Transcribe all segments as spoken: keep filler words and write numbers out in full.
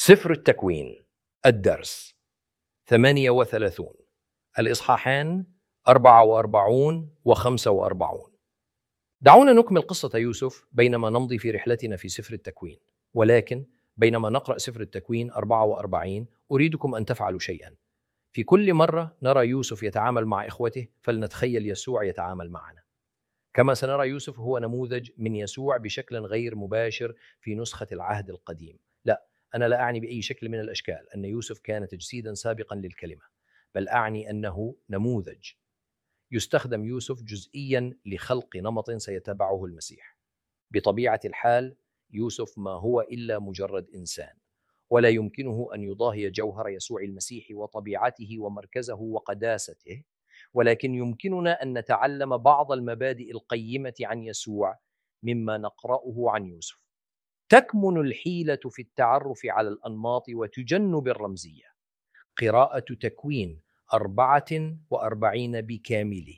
سفر التكوين الدرس ثمانية وثلاثون، الإصحاحان أربعة وأربعون وخمسة وأربعون. دعونا نكمل قصة يوسف بينما نمضي في رحلتنا في سفر التكوين، ولكن بينما نقرأ سفر التكوين أربعة وأربعين أريدكم أن تفعلوا شيئا. في كل مرة نرى يوسف يتعامل مع إخوته فلنتخيل يسوع يتعامل معنا. كما سنرى يوسف هو نموذج من يسوع بشكل غير مباشر في نسخة العهد القديم. لا، أنا لا أعني بأي شكل من الأشكال أن يوسف كان تجسيدا سابقا للكلمة، بل أعني أنه نموذج يستخدم يوسف جزئيا لخلق نمط سيتبعه المسيح. بطبيعة الحال يوسف ما هو إلا مجرد إنسان، ولا يمكنه أن يضاهي جوهر يسوع المسيح وطبيعته ومركزه وقداسته، ولكن يمكننا أن نتعلم بعض المبادئ القيمة عن يسوع مما نقرأه عن يوسف. تكمن الحيلة في التعرف على الأنماط وتجنب الرمزية. قراءة تكوين أربعة وأربعين بكامله.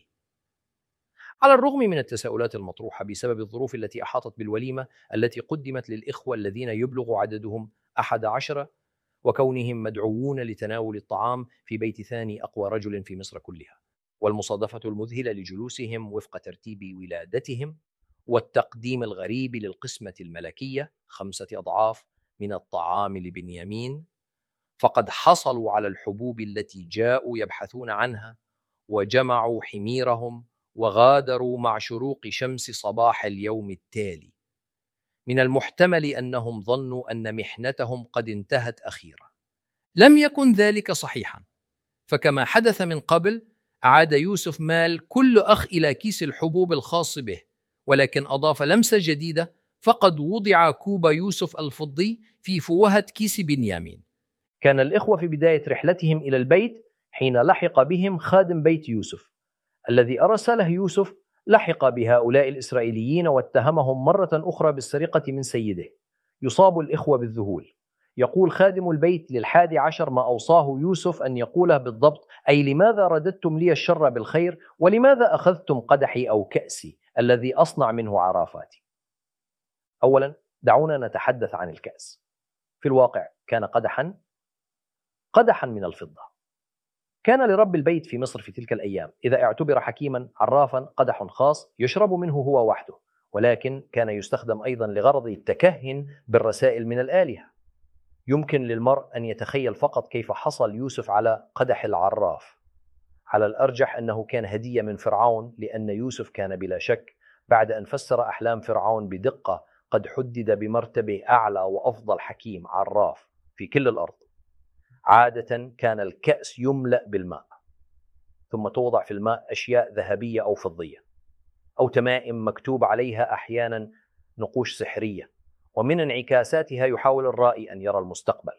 على الرغم من التساؤلات المطروحة بسبب الظروف التي أحاطت بالوليمة التي قدمت للإخوة الذين يبلغ عددهم أحد عشر، وكونهم مدعوون لتناول الطعام في بيت ثاني أقوى رجل في مصر كلها، والمصادفة المذهلة لجلوسهم وفق ترتيب ولادتهم، والتقديم الغريب للقسمة الملكية خمسة أضعاف من الطعام لبنيامين، فقد حصلوا على الحبوب التي جاءوا يبحثون عنها، وجمعوا حميرهم وغادروا مع شروق شمس صباح اليوم التالي. من المحتمل أنهم ظنوا أن محنتهم قد انتهت أخيرا. لم يكن ذلك صحيحا، فكما حدث من قبل أعاد يوسف مال كل أخ إلى كيس الحبوب الخاص به، ولكن أضاف لمسة جديدة، فقد وضع كوب يوسف الفضي في فوهة كيس بنيامين. كان الإخوة في بداية رحلتهم إلى البيت حين لحق بهم خادم بيت يوسف الذي أرسله يوسف. لحق بهؤلاء الإسرائيليين واتهمهم مرة أخرى بالسرقة من سيده. يصاب الإخوة بالذهول. يقول خادم البيت للحادي عشر ما أوصاه يوسف أن يقوله بالضبط، أي لماذا رددتم لي الشر بالخير، ولماذا أخذتم قدحي أو كأسي الذي أصنع منه عرافاتي. أولا دعونا نتحدث عن الكأس. في الواقع كان قدحا قدحا من الفضة. كان لرب البيت في مصر في تلك الأيام إذا اعتبر حكيما عرافا قدح خاص يشرب منه هو وحده، ولكن كان يستخدم أيضا لغرض التكهن بالرسائل من الآلهة. يمكن للمرء أن يتخيل فقط كيف حصل يوسف على قدح العراف. على الأرجح أنه كان هدية من فرعون، لأن يوسف كان بلا شك بعد أن فسر أحلام فرعون بدقة قد حدد بمرتبة أعلى وأفضل حكيم عراف في كل الأرض. عادة كان الكأس يملأ بالماء، ثم توضع في الماء أشياء ذهبية أو فضية أو تمائم مكتوب عليها أحيانا نقوش سحرية، ومن انعكاساتها يحاول الرائي أن يرى المستقبل.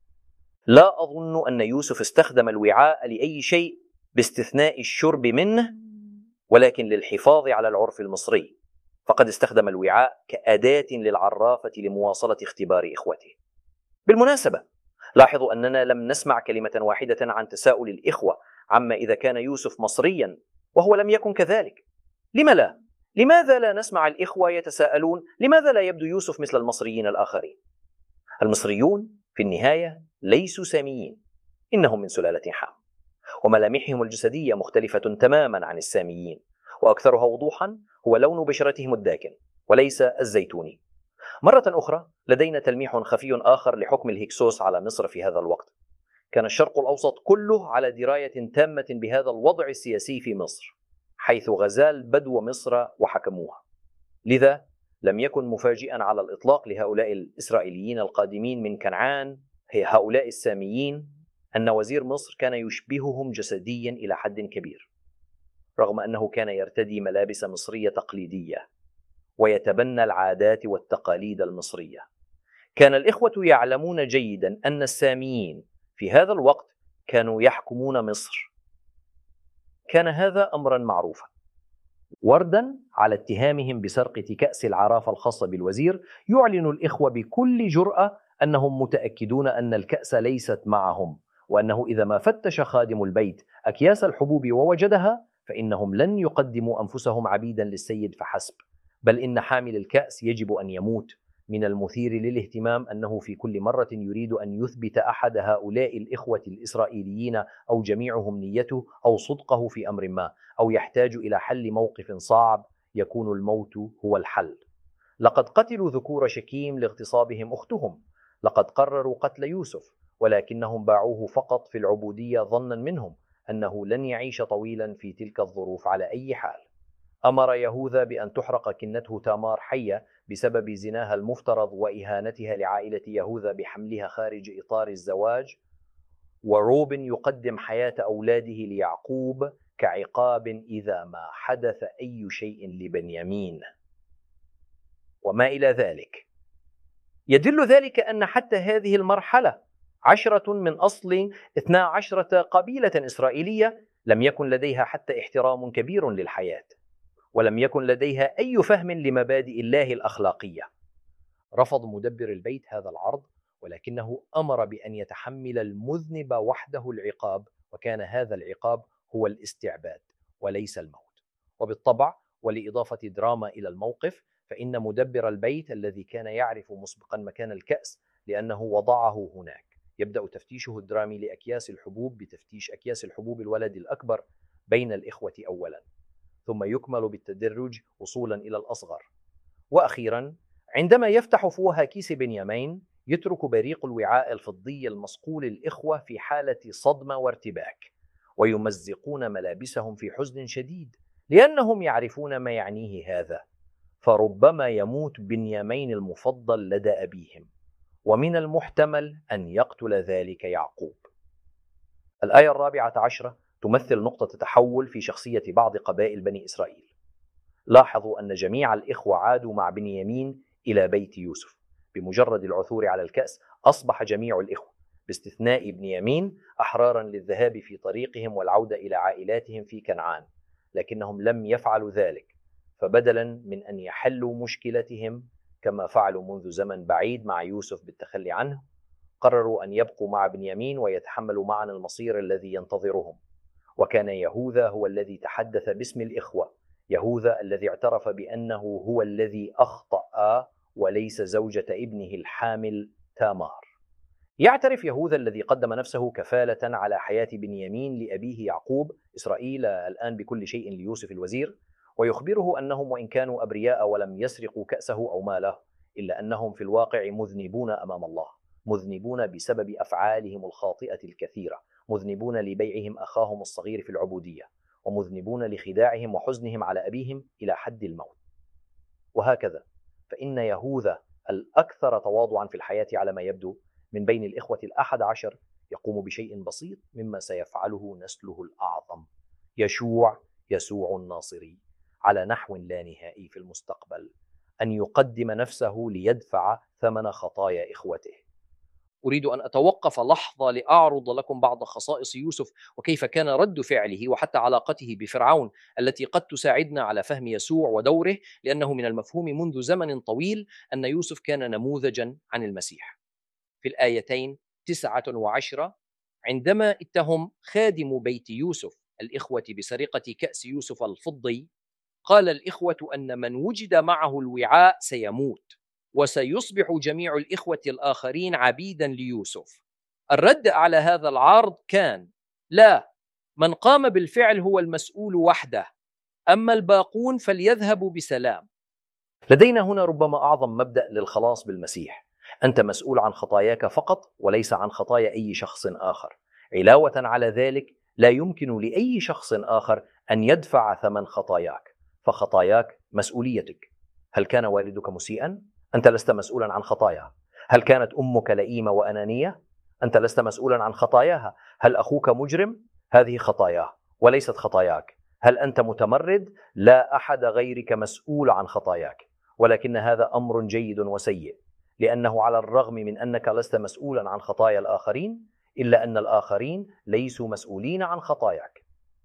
لا أظن أن يوسف استخدم الوعاء لأي شيء باستثناء الشرب منه، ولكن للحفاظ على العرف المصري، فقد استخدم الوعاء كأداة للعرافة لمواصلة اختبار إخوته. بالمناسبة لاحظوا أننا لم نسمع كلمة واحدة عن تساؤل الإخوة عما إذا كان يوسف مصريا وهو لم يكن كذلك. لما لا؟ لماذا لا نسمع الإخوة يتساءلون لماذا لا يبدو يوسف مثل المصريين الآخرين؟ المصريون في النهاية ليسوا ساميين، إنهم من سلالة حام، وملامحهم الجسدية مختلفة تماما عن الساميين، وأكثرها وضوحا هو لون بشرتهم الداكن وليس الزيتوني. مرة أخرى لدينا تلميح خفي آخر لحكم الهكسوس على مصر في هذا الوقت. كان الشرق الأوسط كله على دراية تامة بهذا الوضع السياسي في مصر، حيث غزال بدو مصر وحكموها. لذا لم يكن مفاجئا على الإطلاق لهؤلاء الإسرائيليين القادمين من كنعان، هي هؤلاء الساميين، أن وزير مصر كان يشبههم جسديا إلى حد كبير، رغم أنه كان يرتدي ملابس مصرية تقليدية ويتبنى العادات والتقاليد المصرية. كان الإخوة يعلمون جيدا أن الساميين في هذا الوقت كانوا يحكمون مصر. كان هذا أمرا معروفا. وردا على اتهامهم بسرقة كأس العرافة الخاصة بالوزير، يعلن الإخوة بكل جرأة أنهم متأكدون أن الكأس ليست معهم، وأنه إذا ما فتش خادم البيت أكياس الحبوب ووجدها فإنهم لن يقدموا أنفسهم عبيدا للسيد فحسب، بل إن حامل الكأس يجب أن يموت من المثير للاهتمام أنه في كل مرة يريد أن يثبت أحد هؤلاء الإخوة الإسرائيليين أو جميعهم نيته أو صدقه في أمر ما، أو يحتاج إلى حل موقف صعب، يكون الموت هو الحل. لقد قتلوا ذكور شكيم لاغتصابهم أختهم، لقد قرروا قتل يوسف، ولكنهم باعوه فقط في العبودية ظنا منهم أنه لن يعيش طويلا في تلك الظروف على أي حال. أمر يهوذا بأن تحرق كنته تامار حية بسبب زناها المفترض وإهانتها لعائلة يهوذا بحملها خارج إطار الزواج، وروبن يقدم حياة أولاده ليعقوب كعقاب إذا ما حدث أي شيء لبنيامين، وما إلى ذلك. يدل ذلك أن حتى هذه المرحلة عشرة من أصل اثنا عشرة قبيلة إسرائيلية لم يكن لديها حتى احترام كبير للحياة، ولم يكن لديها أي فهم لمبادئ الله الأخلاقية. رفض مدبر البيت هذا العرض، ولكنه أمر بأن يتحمل المذنب وحده العقاب، وكان هذا العقاب هو الاستعباد وليس الموت. وبالطبع، ولإضافة دراما إلى الموقف، فإن مدبر البيت الذي كان يعرف مسبقا مكان الكأس لأنه وضعه هناك، يبدأ تفتيشه الدرامي لأكياس الحبوب بتفتيش أكياس الحبوب الولد الأكبر بين الإخوة أولا، ثم يكمل بالتدرج وصولا إلى الأصغر. وأخيرا، عندما يفتح فوها كيس بنيامين، يترك بريق الوعاء الفضي المصقول الإخوة في حالة صدمة وارتباك، ويمزقون ملابسهم في حزن شديد لأنهم يعرفون ما يعنيه هذا، فربما يموت بنيامين المفضل لدى أبيهم، ومن المحتمل أن يقتل ذلك يعقوب. الآية الرابعة عشرة تمثل نقطة تحول في شخصية بعض قبائل بني إسرائيل. لاحظوا أن جميع الإخوة عادوا مع بنيامين إلى بيت يوسف. بمجرد العثور على الكأس أصبح جميع الإخوة باستثناء بنيامين أحرارا للذهاب في طريقهم والعودة إلى عائلاتهم في كنعان، لكنهم لم يفعلوا ذلك، فبدلا من أن يحلوا مشكلتهم كما فعلوا منذ زمن بعيد مع يوسف بالتخلي عنه، قرروا أن يبقوا مع بنيامين ويتحملوا معا المصير الذي ينتظرهم. وكان يهوذا هو الذي تحدث باسم الإخوة، يهوذا الذي اعترف بأنه هو الذي أخطأ وليس زوجة ابنه الحامل تامار. يعترف يهوذا الذي قدم نفسه كفالة على حياة بنيامين لأبيه يعقوب إسرائيل الآن بكل شيء ليوسف الوزير، ويخبره أنهم وإن كانوا أبرياء ولم يسرقوا كأسه أو ماله، إلا أنهم في الواقع مذنبون أمام الله، مذنبون بسبب أفعالهم الخاطئة الكثيرة، مذنبون لبيعهم أخاهم الصغير في العبودية، ومذنبون لخداعهم وحزنهم على أبيهم إلى حد الموت. وهكذا فإن يهوذا الأكثر تواضعا في الحياة على ما يبدو من بين الإخوة الأحد عشر يقوم بشيء بسيط مما سيفعله نسله الأعظم، يشوع يسوع الناصري، على نحو لا نهائي في المستقبل، أن يقدم نفسه ليدفع ثمن خطايا إخوته. أريد أن أتوقف لحظة لأعرض لكم بعض خصائص يوسف وكيف كان رد فعله وحتى علاقته بفرعون التي قد تساعدنا على فهم يسوع ودوره، لأنه من المفهوم منذ زمن طويل أن يوسف كان نموذجا عن المسيح. في الآيتين تسعة وعشرة، عندما اتهم خادم بيت يوسف الإخوة بسرقة كأس يوسف الفضي، قال الإخوة أن من وجد معه الوعاء سيموت، وسيصبح جميع الإخوة الآخرين عبيدا ليوسف. الرد على هذا العرض كان: لا، من قام بالفعل هو المسؤول وحده، أما الباقون فليذهبوا بسلام. لدينا هنا ربما أعظم مبدأ للخلاص بالمسيح: أنت مسؤول عن خطاياك فقط وليس عن خطايا أي شخص آخر. علاوة على ذلك، لا يمكن لأي شخص آخر أن يدفع ثمن خطاياك، فخطاياك مسؤوليتك. هل كان والدك مسيئا؟ أنت لست مسؤولا عن خطاياها. هل كانت أمك لئيمة وأنانية؟ أنت لست مسؤولا عن خطاياها. هل أخوك مجرم؟ هذه خطاياه وليست خطاياك. هل أنت متمرد؟ لا أحد غيرك مسؤول عن خطاياك. ولكن هذا أمر جيد وسيء، لأنه على الرغم من أنك لست مسؤولا عن خطايا الآخرين، إلا أن الآخرين ليسوا مسؤولين عن خطاياك.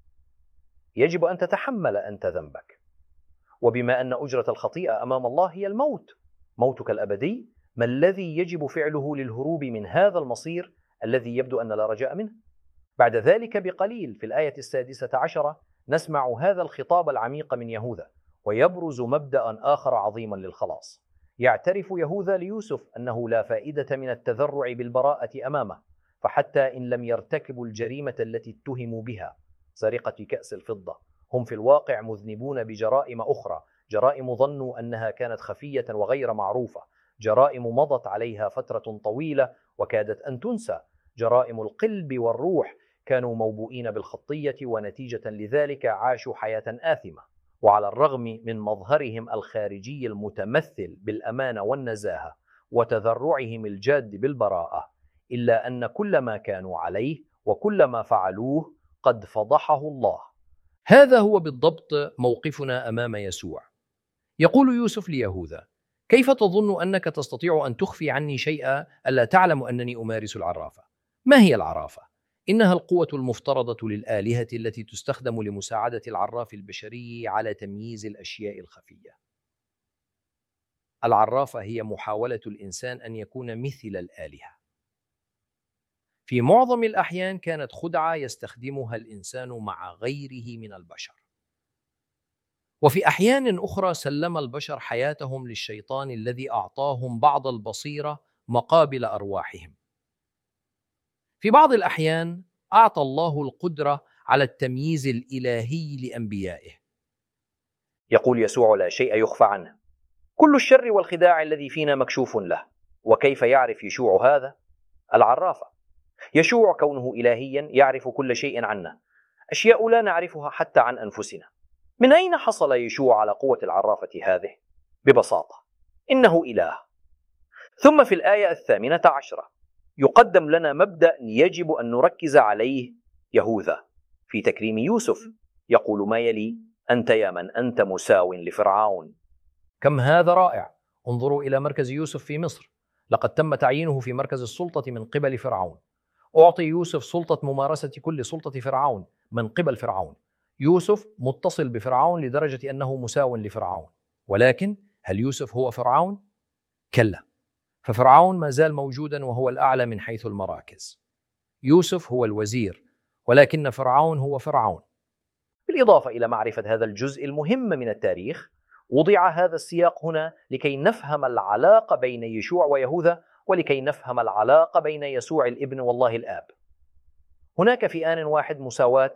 يجب أن تتحمل أنت ذنبك. وبما أن أجرة الخطيئة أمام الله هي الموت، موتك الأبدي، ما الذي يجب فعله للهروب من هذا المصير الذي يبدو أن لا رجاء منه؟ بعد ذلك بقليل في الآية السادسة عشرة نسمع هذا الخطاب العميق من يهوذا، ويبرز مبدأ آخر عظيما للخلاص. يعترف يهوذا ليوسف أنه لا فائدة من التذرع بالبراءة أمامه، فحتى إن لم يرتكبوا الجريمة التي اتهموا بها، سرقة كأس الفضة، هم في الواقع مذنبون بجرائم أخرى، جرائم ظنوا أنها كانت خفية وغير معروفة، جرائم مضت عليها فترة طويلة وكادت أن تنسى، جرائم القلب والروح، كانوا موبوئين بالخطية ونتيجة لذلك عاشوا حياة آثمة. وعلى الرغم من مظهرهم الخارجي المتمثل بالأمانة والنزاهة وتذرعهم الجاد بالبراءة، إلا أن كل ما كانوا عليه وكل ما فعلوه قد فضحه الله. هذا هو بالضبط موقفنا أمام يسوع. يقول يوسف ليهوذا: كيف تظن أنك تستطيع أن تخفي عني شيئا ألا تعلم أنني أمارس العرافة؟ ما هي العرافة؟ إنها القوة المفترضة للآلهة التي تستخدم لمساعدة العراف البشري على تمييز الأشياء الخفية. العرافة هي محاولة الإنسان أن يكون مثل الآلهة. في معظم الأحيان كانت خدعة يستخدمها الإنسان مع غيره من البشر، وفي أحيان أخرى سلم البشر حياتهم للشيطان الذي أعطاهم بعض البصيرة مقابل أرواحهم. في بعض الأحيان أعطى الله القدرة على التمييز الإلهي لأنبيائه. يقول يسوع: لا شيء يخفى عنه، كل الشر والخداع الذي فينا مكشوف له. وكيف يعرف يشوع هذا؟ العرافة. يشوع كونه إلهيا يعرف كل شيء عنا، أشياء لا نعرفها حتى عن أنفسنا. من أين حصل يشوع على قوة العرافة هذه؟ ببساطة، إنه إله. ثم في الآية الثامنة عشرة يقدم لنا مبدأ يجب أن نركز عليه يهوذا في تكريم يوسف. يقول ما يلي: أنت يا من أنت مساو لفرعون. كم هذا رائع! انظروا إلى مركز يوسف في مصر. لقد تم تعيينه في مركز السلطة من قبل فرعون. أعطي يوسف سلطة ممارسة كل سلطة فرعون من قبل فرعون. يوسف متصل بفرعون لدرجة أنه مساو لفرعون. ولكن هل يوسف هو فرعون؟ كلا، ففرعون ما زال موجودا وهو الأعلى من حيث المراكز. يوسف هو الوزير، ولكن فرعون هو فرعون. بالإضافة إلى معرفة هذا الجزء المهم من التاريخ، وضع هذا السياق هنا لكي نفهم العلاقة بين يشوع ويهوذا، ولكي نفهم العلاقة بين يسوع الابن والله الآب. هناك في آن واحد مساواة،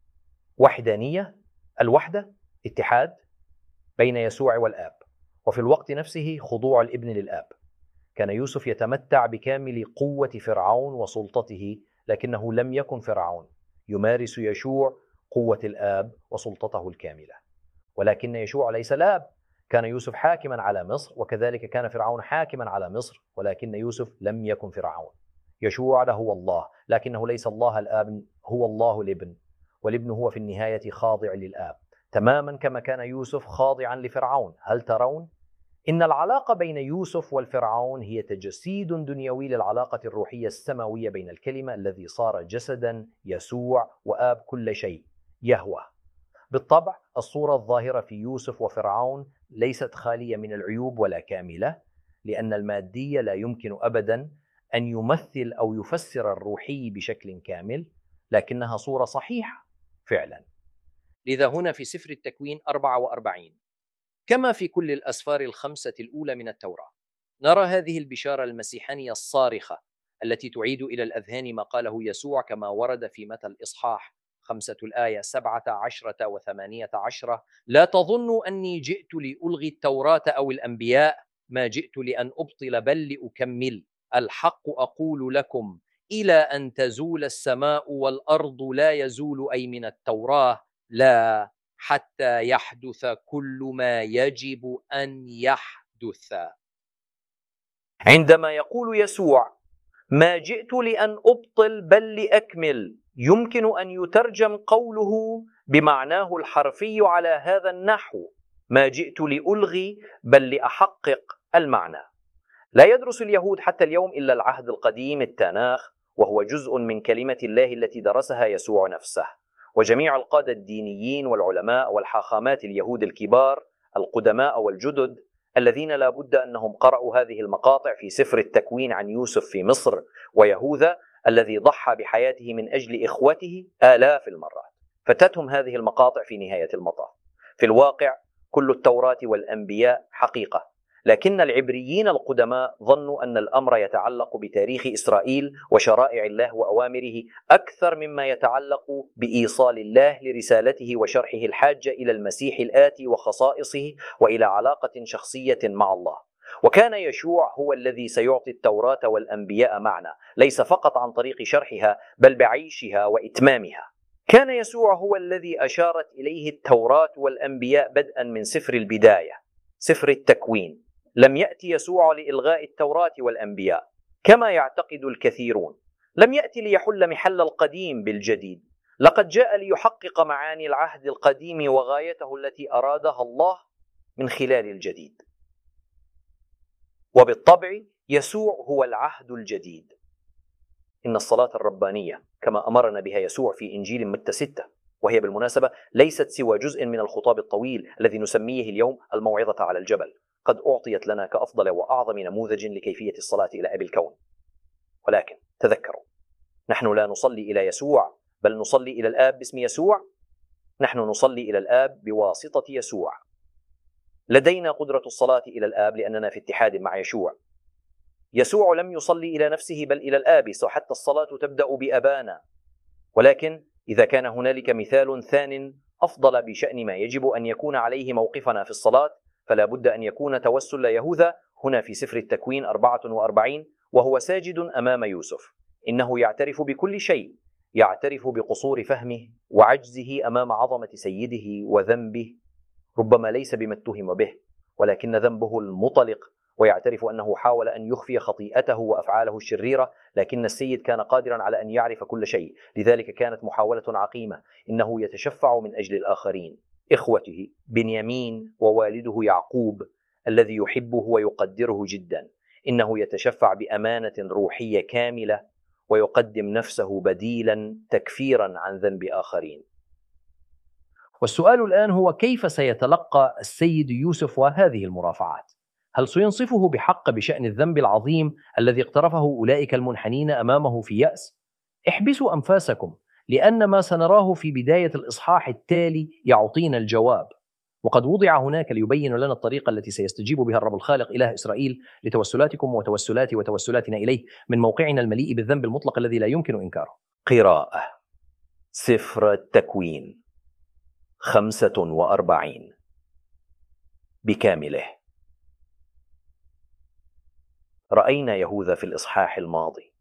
وحدانية، الوحدة، اتحاد بين يسوع والآب، وفي الوقت نفسه خضوع الابن للآب. كان يوسف يتمتع بكامل قوة فرعون وسلطته، لكنه لم يكن فرعون. يمارس يشوع قوة الآب وسلطته الكاملة، ولكن يشوع ليس الآب. كان يوسف حاكما على مصر، وكذلك كان فرعون حاكما على مصر، ولكن يوسف لم يكن فرعون. يشوع له هو الله، لكنه ليس الله الآب، هو الله الابن، والابن هو في النهاية خاضع للآب، تماما كما كان يوسف خاضعا لفرعون. هل ترون؟ إن العلاقة بين يوسف والفرعون هي تجسيد دنيوي للعلاقة الروحية السماوية بين الكلمة الذي صار جسدا، يسوع، وآب كل شيء، يهوه. بالطبع الصورة الظاهرة في يوسف وفرعون ليست خالية من العيوب ولا كاملة، لأن المادية لا يمكن أبدا أن يمثل أو يفسر الروحي بشكل كامل، لكنها صورة صحيحة فعلا. لذا هنا في سفر التكوين أربعة وأربعين، كما في كل الأسفار الخمسة الأولى من التوراة، نرى هذه البشارة المسيحانية الصارخة التي تعيد إلى الأذهان ما قاله يسوع كما ورد في متى الإصحاح خمسة الآية سبعة عشرة وثمانية عشرة: لا تظنوا أني جئت لألغي التوراة أو الأنبياء، ما جئت لأن أبطل بل لأكمل. الحق أقول لكم، إلى أن تزول السماء والأرض لا يزول أي من التوراة لا، حتى يحدث كل ما يجب أن يحدث. عندما يقول يسوع ما جئت لأن أبطل بل لأكمل، يمكن أن يترجم قوله بمعناه الحرفي على هذا النحو: ما جئت لألغي بل لأحقق المعنى. لا يدرس اليهود حتى اليوم إلا العهد القديم التناخ، وهو جزء من كلمة الله التي درسها يسوع نفسه. وجميع القادة الدينيين والعلماء والحاخامات اليهود الكبار القدماء والجدد الذين لا بد أنهم قرأوا هذه المقاطع في سفر التكوين عن يوسف في مصر ويهوذا الذي ضحى بحياته من أجل إخوته آلاف المرات، فتتهم هذه المقاطع في نهاية المطاف. في الواقع كل التوراة والأنبياء حقيقة، لكن العبريين القدماء ظنوا أن الأمر يتعلق بتاريخ إسرائيل وشرائع الله وأوامره أكثر مما يتعلق بإيصال الله لرسالته وشرحه الحاجة إلى المسيح الآتي وخصائصه وإلى علاقة شخصية مع الله. وكان يشوع هو الذي سيعطي التوراة والأنبياء معنى، ليس فقط عن طريق شرحها بل بعيشها وإتمامها. كان يسوع هو الذي أشارت إليه التوراة والأنبياء بدءا من سفر البداية، سفر التكوين. لم يأتي يسوع لإلغاء التوراة والأنبياء كما يعتقد الكثيرون، لم يأتي ليحل محل القديم بالجديد، لقد جاء ليحقق معاني العهد القديم وغايته التي أرادها الله من خلال الجديد. وبالطبع يسوع هو العهد الجديد. إن الصلاة الربانية كما أمرنا بها يسوع في إنجيل متى ستة، وهي بالمناسبة ليست سوى جزء من الخطاب الطويل الذي نسميه اليوم الموعظة على الجبل، قد أعطيت لنا كأفضل وأعظم نموذج لكيفية الصلاة إلى أبي الكون. ولكن تذكروا، نحن لا نصلي إلى يسوع بل نصلي إلى الآب باسم يسوع. نحن نصلي إلى الآب بواسطة يسوع. لدينا قدرة الصلاة إلى الآب لأننا في اتحاد مع يشوع. يسوع لم يصلي إلى نفسه بل إلى الآب، حتى الصلاة تبدأ بأبانا. ولكن إذا كان هنالك مثال ثان أفضل بشأن ما يجب أن يكون عليه موقفنا في الصلاة، فلا بد أن يكون توسل يهوذا هنا في سفر التكوين أربعة وأربعين، وهو ساجد أمام يوسف. إنه يعترف بكل شيء، يعترف بقصور فهمه وعجزه أمام عظمة سيده وذنبه، ربما ليس بما اتهم به ولكن ذنبه المطلق، ويعترف أنه حاول أن يخفي خطيئته وأفعاله الشريرة، لكن السيد كان قادرا على أن يعرف كل شيء، لذلك كانت محاولة عقيمة. إنه يتشفع من أجل الآخرين، إخوته بنيامين ووالده يعقوب الذي يحبه ويقدره جدا. إنه يتشفع بأمانة روحية كاملة ويقدم نفسه بديلا تكفيرا عن ذنب آخرين. والسؤال الآن هو كيف سيتلقى السيد يوسف وهذه المرافعات؟ هل سينصفه بحق بشأن الذنب العظيم الذي اقترفه أولئك المنحنين أمامه في يأس؟ احبسوا أنفاسكم، لأن ما سنراه في بداية الإصحاح التالي يعطينا الجواب. وقد وضع هناك ليبين لنا الطريقة التي سيستجيب بها الرب الخالق إله إسرائيل لتوسلاتكم وتوسلاتي وتوسلاتنا إليه من موقعنا المليء بالذنب المطلق الذي لا يمكن إنكاره. قراءة سفر التكوين خمسة وأربعين بكامله. رأينا يهوذا في الإصحاح الماضي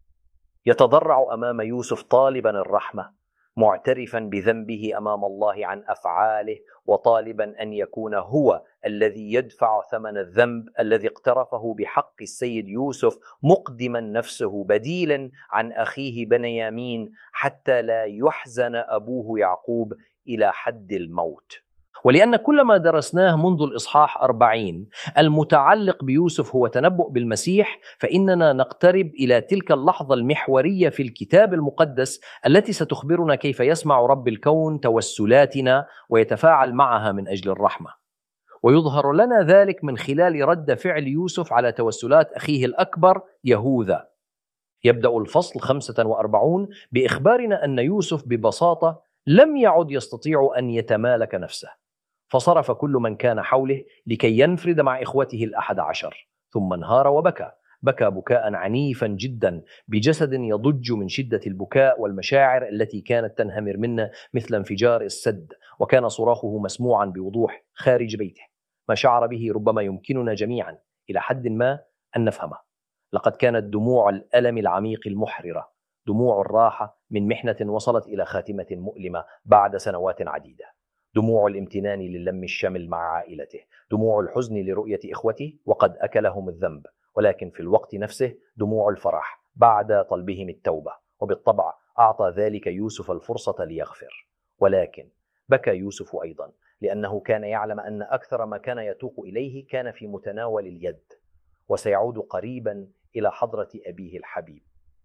يتضرع أمام يوسف طالبا الرحمة، معترفا بذنبه أمام الله عن أفعاله، وطالبا أن يكون هو الذي يدفع ثمن الذنب الذي اقترفه بحق السيد يوسف، مقدما نفسه بديلا عن أخيه بنيامين حتى لا يحزن أبوه يعقوب إلى حد الموت. ولأن كل ما درسناه منذ الإصحاح أربعين المتعلق بيوسف هو تنبؤ بالمسيح، فإننا نقترب إلى تلك اللحظة المحورية في الكتاب المقدس التي ستخبرنا كيف يسمع رب الكون توسلاتنا ويتفاعل معها من أجل الرحمة. ويظهر لنا ذلك من خلال رد فعل يوسف على توسلات أخيه الأكبر يهوذا. يبدأ الفصل خمسة وأربعين بإخبارنا أن يوسف ببساطة لم يعد يستطيع أن يتمالك نفسه، فصرف كل من كان حوله لكي ينفرد مع إخوته الأحد عشر، ثم انهار وبكى بكى بكاء عنيفا جدا بجسد يضج من شدة البكاء والمشاعر التي كانت تنهمر منه مثل انفجار السد، وكان صراخه مسموعا بوضوح خارج بيته. ما شعر به ربما يمكننا جميعا إلى حد ما أن نفهمه. لقد كانت دموع الألم العميق المحررة، دموع الراحة من محنة وصلت إلى خاتمة مؤلمة بعد سنوات عديدة، دموع الامتنان للم الشمل مع عائلته، دموع الحزن لرؤية إخوته وقد أكلهم الذنب، ولكن في الوقت نفسه دموع الفرح بعد طلبهم التوبة. وبالطبع أعطى ذلك يوسف الفرصة ليغفر، ولكن بكى يوسف أيضا لأنه كان يعلم أن أكثر ما كان يتوق إليه كان في متناول اليد، وسيعود قريبا إلى حضرة أبيه الحبيب.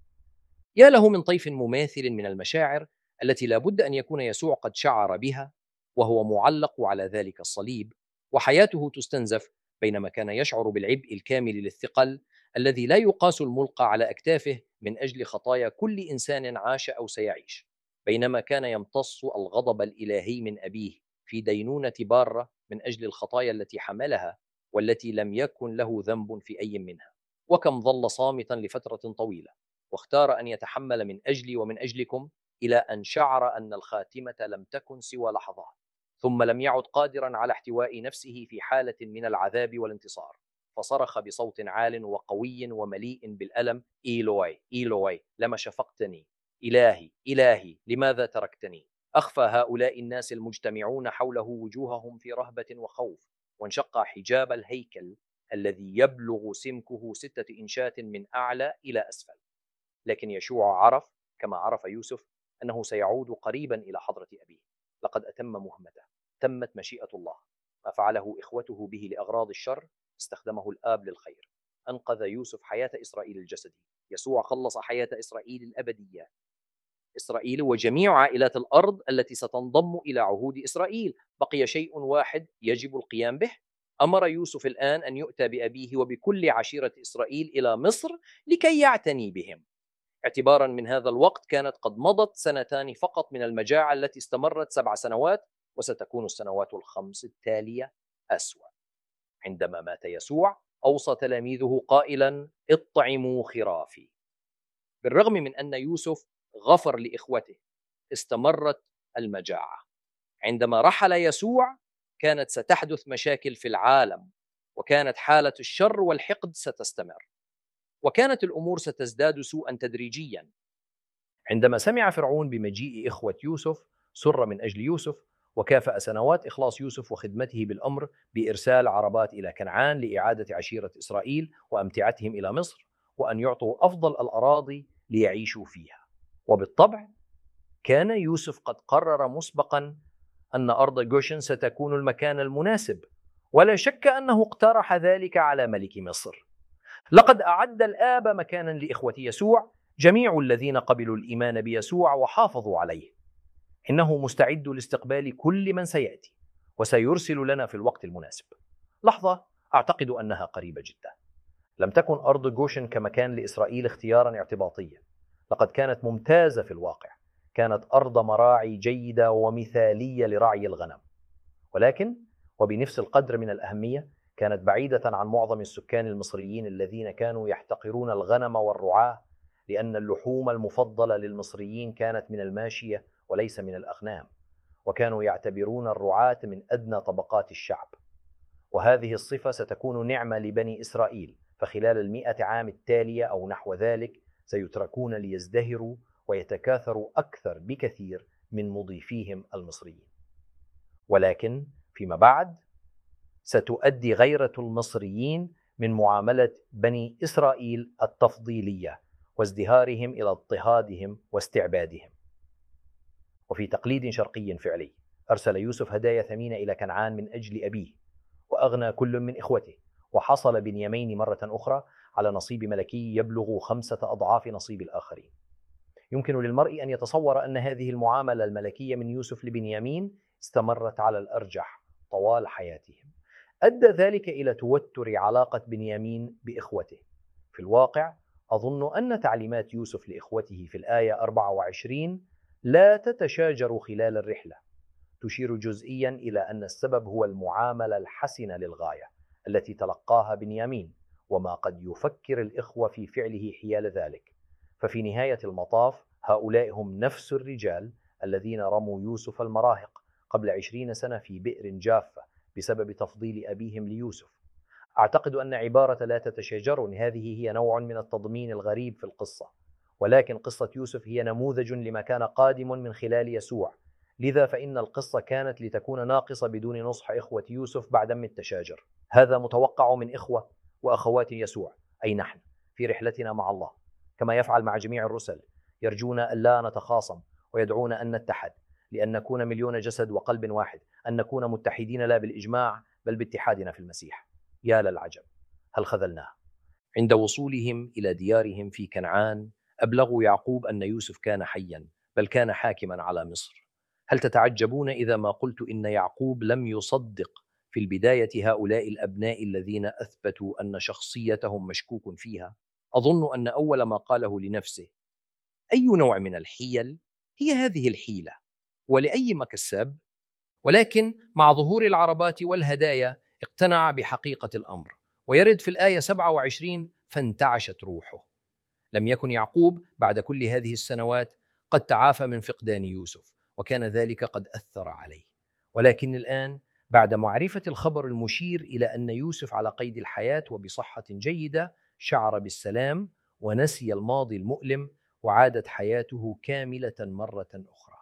يا له من طيف مماثل من المشاعر التي لا بد أن يكون يسوع قد شعر بها وهو معلق على ذلك الصليب، وحياته تستنزف بينما كان يشعر بالعبء الكامل للثقل الذي لا يقاس الملقى على أكتافه من أجل خطايا كل إنسان عاش أو سيعيش، بينما كان يمتص الغضب الإلهي من أبيه في دينونة بارة من أجل الخطايا التي حملها، والتي لم يكن له ذنب في أي منها، وكم ظل صامتا لفترة طويلة، واختار أن يتحمل من أجلي ومن أجلكم إلى أن شعر أن الخاتمة لم تكن سوى لحظات، ثم لم يعد قادرا على احتواء نفسه في حالة من العذاب والانتصار، فصرخ بصوت عال وقوي ومليء بالألم: إيلوي إيلوي لما شفقتني، إلهي إلهي لماذا تركتني؟ أخفى هؤلاء الناس المجتمعون حوله وجوههم في رهبة وخوف، وانشق حجاب الهيكل الذي يبلغ سمكه ستة إنشات من أعلى إلى أسفل. لكن يشوع عرف كما عرف يوسف أنه سيعود قريبا إلى حضرة أبيه. لقد أتم مهمته، تمت مشيئة الله. ما فعله إخوته به لأغراض الشر استخدمه الآب للخير. أنقذ يوسف حياة إسرائيل الجسدي، يسوع خلص حياة إسرائيل الأبدية، إسرائيل وجميع عائلات الأرض التي ستنضم إلى عهود إسرائيل. بقي شيء واحد يجب القيام به. أمر يوسف الآن أن يؤتى بأبيه وبكل عشيرة إسرائيل إلى مصر لكي يعتني بهم. اعتبارا من هذا الوقت كانت قد مضت سنتان فقط من المجاعة التي استمرت سبع سنوات، وستكون السنوات الخمس التالية أسوأ. عندما مات يسوع أوصى تلاميذه قائلا: اطعموا خرافي. بالرغم من أن يوسف غفر لإخوته، استمرت المجاعة. عندما رحل يسوع كانت ستحدث مشاكل في العالم، وكانت حالة الشر والحقد ستستمر، وكانت الأمور ستزداد سوءا تدريجيا. عندما سمع فرعون بمجيء إخوة يوسف سر من أجل يوسف، وكافأ سنوات إخلاص يوسف وخدمته بالأمر بإرسال عربات إلى كنعان لإعادة عشيرة إسرائيل وأمتعتهم إلى مصر، وأن يعطوا أفضل الأراضي ليعيشوا فيها. وبالطبع كان يوسف قد قرر مسبقا أن أرض جوشن ستكون المكان المناسب، ولا شك أنه اقترح ذلك على ملك مصر. لقد أعد الآب مكانا لإخوة يسوع، جميع الذين قبلوا الإيمان بيسوع وحافظوا عليه. إنه مستعد لاستقبال كل من سيأتي، وسيرسل لنا في الوقت المناسب. لحظة أعتقد أنها قريبة جدا. لم تكن أرض جوشن كمكان لإسرائيل اختيارا اعتباطيا، لقد كانت ممتازة في الواقع. كانت أرض مراعي جيدة ومثالية لرعي الغنم، ولكن وبنفس القدر من الأهمية كانت بعيدة عن معظم السكان المصريين الذين كانوا يحتقرون الغنم والرعاة، لأن اللحوم المفضلة للمصريين كانت من الماشية وليس من الأغنام، وكانوا يعتبرون الرعاة من أدنى طبقات الشعب. وهذه الصفة ستكون نعمة لبني إسرائيل، فخلال المئة عام التالية أو نحو ذلك سيتركون ليزدهروا ويتكاثروا أكثر بكثير من مضيفيهم المصريين. ولكن فيما بعد ستؤدي غيرة المصريين من معاملة بني إسرائيل التفضيلية وازدهارهم إلى اضطهادهم واستعبادهم. وفي تقليد شرقي فعلي أرسل يوسف هدايا ثمينة إلى كنعان من أجل أبيه، وأغنى كل من إخوته، وحصل بنيامين مرة أخرى على نصيب ملكي يبلغ خمسة أضعاف نصيب الآخرين. يمكن للمرء أن يتصور أن هذه المعاملة الملكية من يوسف لبنيامين استمرت على الأرجح طوال حياتهم. أدى ذلك إلى توتر علاقة بنيامين بإخوته. في الواقع أظن أن تعليمات يوسف لإخوته في الآية أربعة وعشرين لا تتشاجر خلال الرحلة، تشير جزئيا إلى أن السبب هو المعاملة الحسنة للغاية التي تلقاها بنيامين، وما قد يفكر الإخوة في فعله حيال ذلك. ففي نهاية المطاف هؤلاء هم نفس الرجال الذين رموا يوسف المراهق قبل عشرين سنة في بئر جافة بسبب تفضيل أبيهم ليوسف. أعتقد أن عبارة لا تتشاجرون هذه هي نوع من التضمين الغريب في القصة، ولكن قصة يوسف هي نموذج لما كان قادم من خلال يسوع. لذا فإن القصة كانت لتكون ناقصة بدون نصح إخوة يوسف بعد دم التشاجر. هذا متوقع من إخوة وأخوات يسوع، أي نحن، في رحلتنا مع الله، كما يفعل مع جميع الرسل. يرجون أن لا نتخاصم، ويدعون أن نتحد، لأن نكون مليون جسد وقلب واحد، أن نكون متحدين لا بالإجماع بل باتحادنا في المسيح. يا للعجب، هل خذلناه؟ عند وصولهم إلى ديارهم في كنعان أبلغوا يعقوب أن يوسف كان حيا، بل كان حاكما على مصر. هل تتعجبون إذا ما قلت إن يعقوب لم يصدق في البداية هؤلاء الأبناء الذين أثبتوا أن شخصيتهم مشكوك فيها؟ أظن أن أول ما قاله لنفسه: أي نوع من الحيل هي هذه الحيلة؟ ولأي كساب؟ ولكن مع ظهور العربات والهدايا اقتنع بحقيقة الأمر، ويرد في الآية سبعة وعشرين: فانتعشت روحه. لم يكن يعقوب بعد كل هذه السنوات قد تعافى من فقدان يوسف، وكان ذلك قد أثر عليه، ولكن الآن بعد معرفة الخبر المشير إلى أن يوسف على قيد الحياة وبصحة جيدة، شعر بالسلام ونسي الماضي المؤلم، وعادت حياته كاملة مرة أخرى.